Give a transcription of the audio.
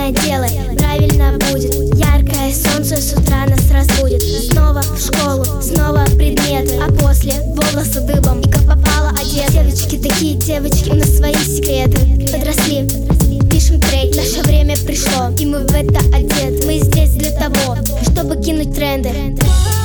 правильно делай, правильно будет. Яркое солнце с утра нас разбудит. Снова в школу, снова предметы, а после волосы дыбом и как попало одет. Девочки, такие девочки, у нас свои секреты. Подросли, пишем трек, наше время пришло, и мы в это одеты. Мы здесь для того, чтобы кинуть тренды.